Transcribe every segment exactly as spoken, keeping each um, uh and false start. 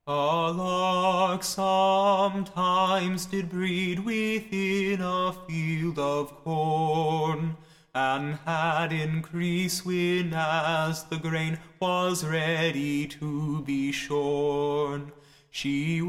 A lark sometimes did breed within a field of corn, and had increase when as the grain was ready to be shorn. She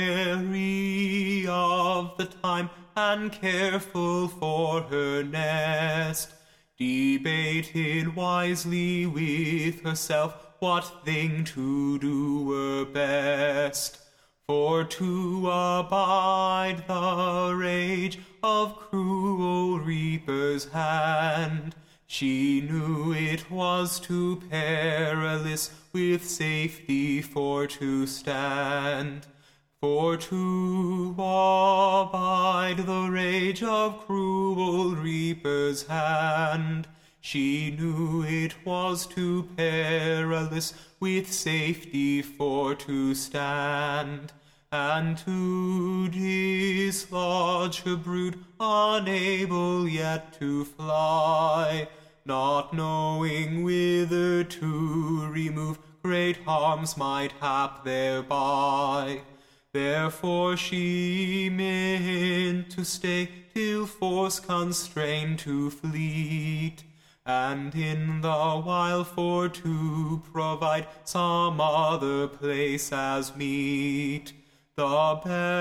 wary of the time and careful for her nest, debated wisely with herself what thing to do were best. For to abide the rage of cruel reaper's hand, she knew it was too perilous with safety for to stand. For to abide the rage of cruel reaper's hand, she knew it was too perilous with safety for to stand, and to dislodge her brood, unable yet to fly, not knowing whither to remove, great harms might hap thereby. Therefore she meant to stay till force constrained to fleet, and in the while for to provide some other place as meet. The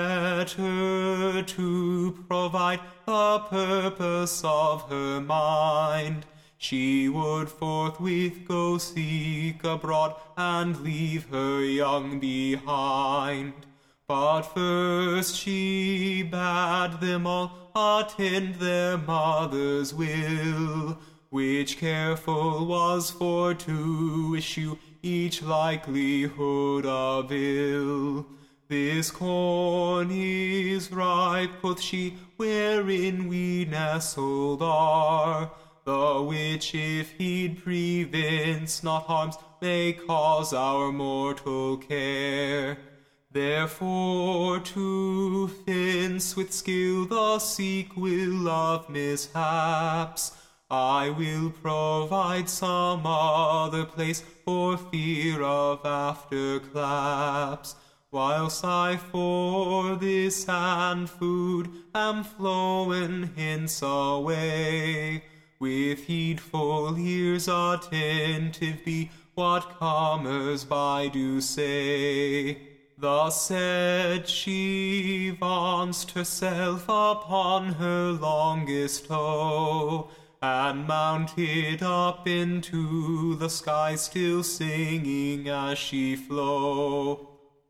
better to provide the purpose of her mind, she would forthwith go seek abroad and leave her young behind. But first she bade them all attend their mother's will, which careful was for to issue each likelihood of ill. This corn is ripe, quoth she, wherein we nestled are, the which if heed prevents not harms, may cause our mortal care. Therefore to fence with skill the sequel of mishaps, I will provide some other place for fear of afterclaps, whilst I for this and food am flown hence away. With heedful ears attentive be what comers by do say. Thus said she vaunted herself upon her longest toe, and mounted up into the sky, still singing as she flew.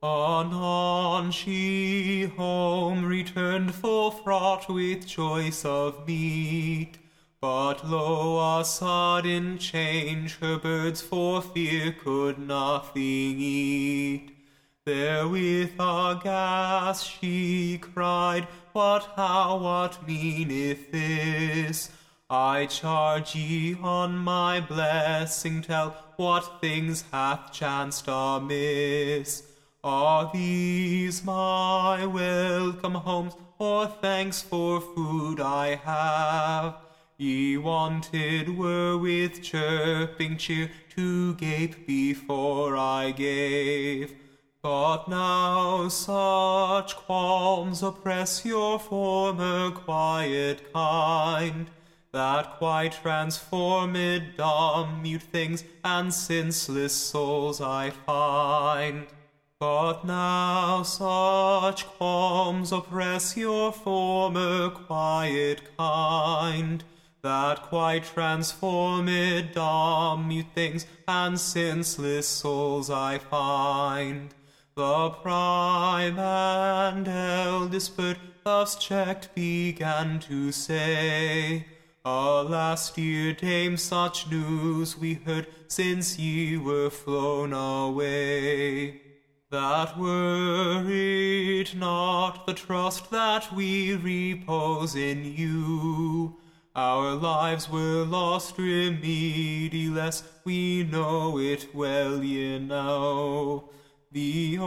Anon she home returned, full fraught with choice of meat, but lo, a sudden change, her birds for fear could nothing eat. Therewith aghast she cried, What, how, what meaneth this? I charge ye on my blessing tell, what things hath chanced amiss? Are these my welcome homes, or thanks for food I have? Ye wanted were with chirping cheer to gape before I gave. But now such qualms oppress your former quiet kind, that quite transformed dumb mute things and senseless souls I find. But now such qualms oppress your former quiet kind, that quite transformed dumb mute things and senseless souls I find. The prime and eldest bird thus checked began to say, Alas, dear dame, such news we heard since ye were flown away. That were it not the trust that we repose in you, our lives were lost remediless, we know it well ye know. The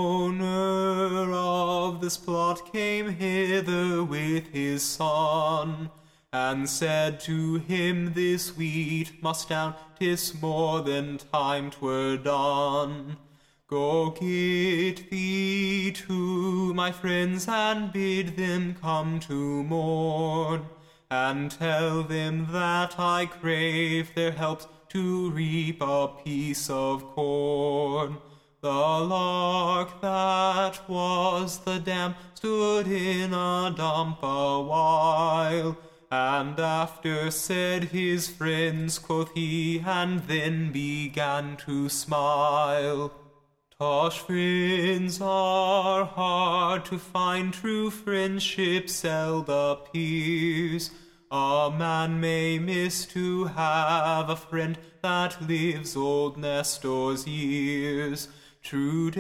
owner of this plot came hither with his son, and said to him, This wheat must down, 'tis more than time 'twere done. Go get thee to my friends, and bid them come to morn, and tell them that I crave their help to reap a piece of corn. The lark that was the dam stood in a dump a while, and after said his friends, quoth he, and then began to smile. Tosh friends are hard to find, true friendship seldom appears. A man may miss to have a friend that lives old Nestor's years. True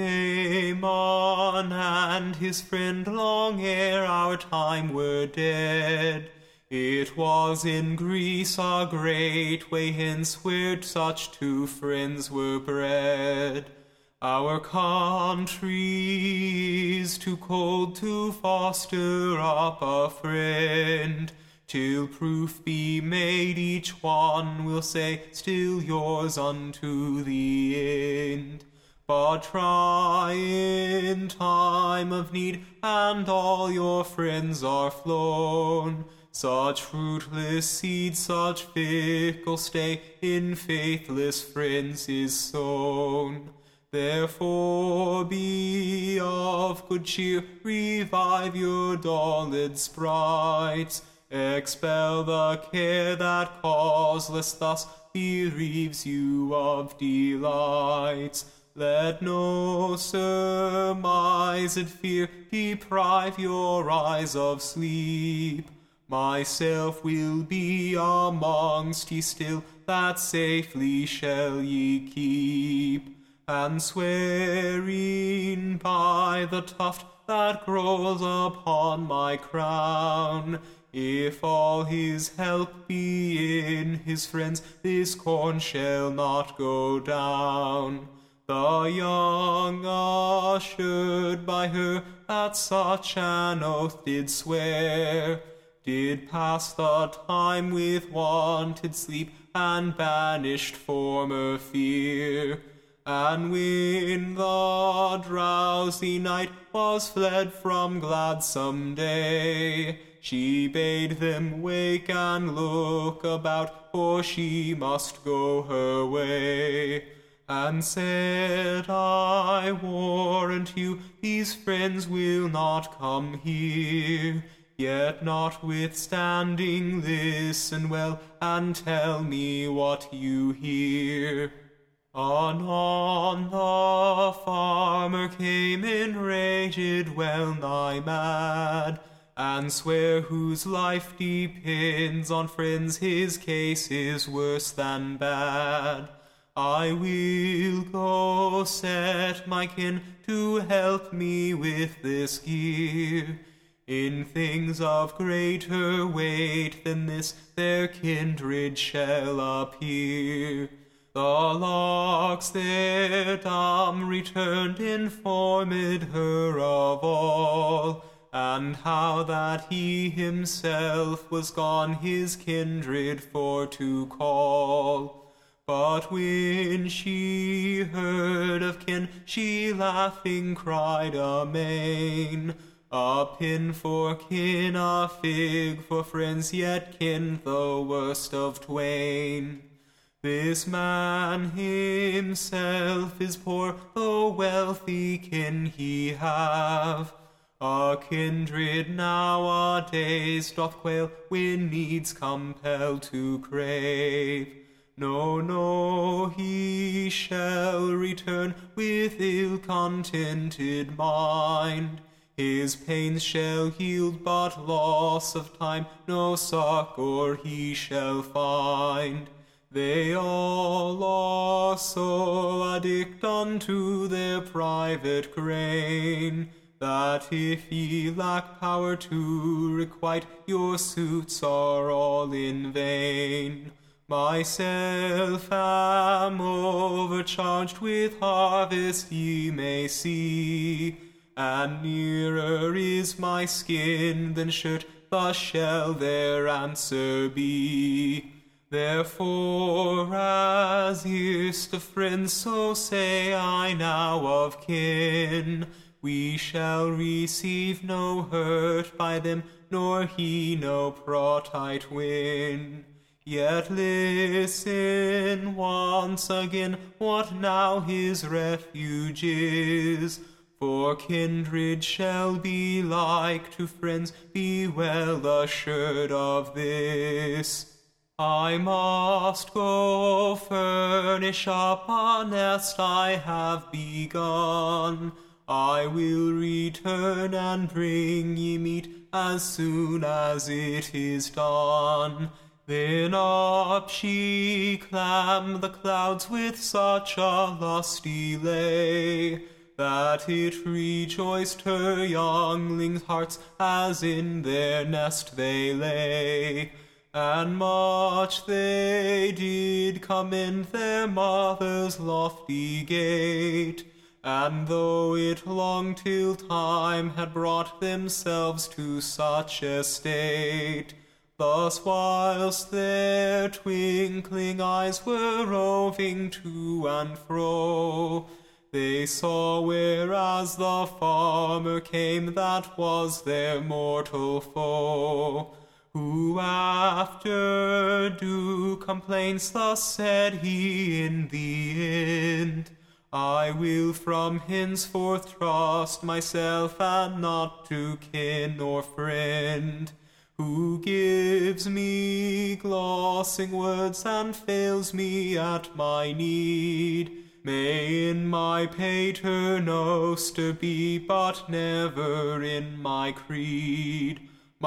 Damon and his friend long ere our time were dead. It was in Greece a great way hence where such two friends were bred. Our country is too cold to foster up a friend. Till proof be made, each one will say, still yours unto the end. But try in time of need, and all your friends are flown. Such fruitless seed, such fickle stay, in faithless friends is sown. Therefore be of good cheer, revive your dulled sprites, expel the care that causeless thus bereaves you of delights. Let no surmised fear deprive your eyes of sleep. Myself will be amongst ye still, that safely shall ye keep. And swearing by the tuft that grows upon my crown, if all his help be in his friends, this corn shall not go down. The young ushered by her that such an oath did swear, did pass the time with wonted sleep, and banished former fear. And when the drowsy night was fled from gladsome day, she bade them wake and look about, for she must go her way. And said, I warrant you, these friends will not come here. Yet notwithstanding listen well, and tell me what you hear. Anon the farmer came enraged, well nigh mad, and sware whose life depends on friends, his case is worse than bad. I will go set my kin to help me with this gear. In things of greater weight than this, their kindred shall appear. The larks their dam returned, informed her of all, and how that he himself was gone his kindred for to call. But when she heard of kin, she laughing cried amain, a pin for kin, a fig for friends, yet kin the worst of twain. This man himself is poor, though wealthy kin he have. A kindred nowadays doth quail, when needs compel to crave. No, no, he shall return with ill-contented mind. His pains shall yield but loss of time, no succour he shall find. They all are so addict unto their private grain, that if ye lack power to requite, your suits are all in vain. Myself am overcharged with harvest, ye may see, and nearer is my skin than shirt, thus shall their answer be. Therefore, as erst of friends, so say I now of kin, we shall receive no hurt by them, nor he no profit win. Yet listen once again what now his refuge is, for kindred shall be like to friends, be well assured of this. I must go furnish up a nest I have begun. I will return and bring ye meat as soon as it is done. Then up she clamb the clouds with such a lusty lay, that it rejoiced her younglings' hearts as in their nest they lay. And much they did commend their mother's lofty gait, and though it long till time had brought themselves to such estate, thus whilst their twinkling eyes were roving to and fro, they saw whereas the farmer came that was their mortal foe, who after due complaints thus said he in the end, I will from henceforth trust myself and not to kin or friend, who gives me glossing words and fails me at my need. May in my paternoster be, but never in my creed.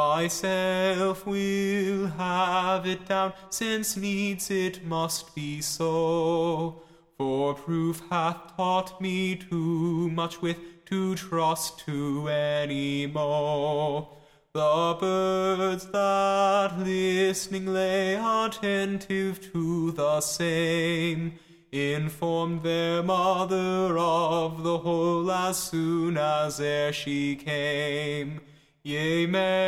Myself will have it down, since needs it must be so. For proof hath taught me too much with to trust to any mo. The birds that listening lay attentive to the same, informed their mother of the whole as soon as ere she came. Yea,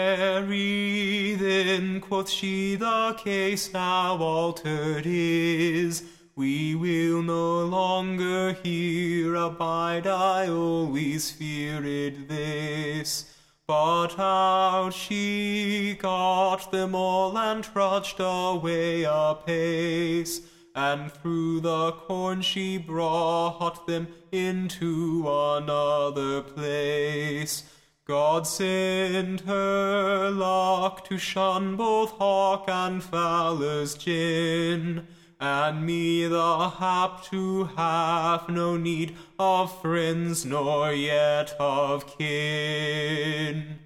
Mary, then quoth she, the case now altered is. We will no longer here abide, I always feared this. But out she got them all and trudged away apace, and through the corn she brought them into another place. God send her luck to shun both hawk and fowler's gin, and me the hap to have no need of friends nor yet of kin.